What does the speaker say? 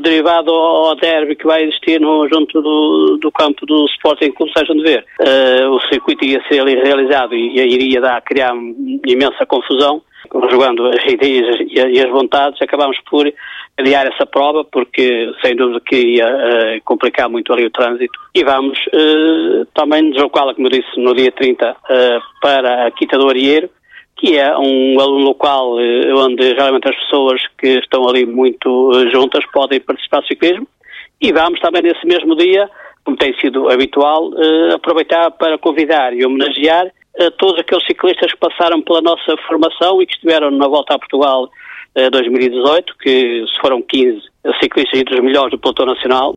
derivado ao derby que vai existir junto do campo do Sporting Clube São João de Ver. O circuito ia ser ali realizado e iria criar imensa confusão, jogando as ideias e as vontades. Acabámos por adiar essa prova, porque sem dúvida que ia complicar muito ali o trânsito, e vamos também deslocá-la, como eu disse, no dia 30 para a Quinta do Arieiro, que é um local onde geralmente as pessoas que estão ali muito juntas podem participar do ciclismo, e vamos também nesse mesmo dia, como tem sido habitual, aproveitar para convidar e homenagear todos aqueles ciclistas que passaram pela nossa formação e que estiveram na Volta a Portugal 2018, que foram 15 ciclistas entre os melhores do pelotão nacional.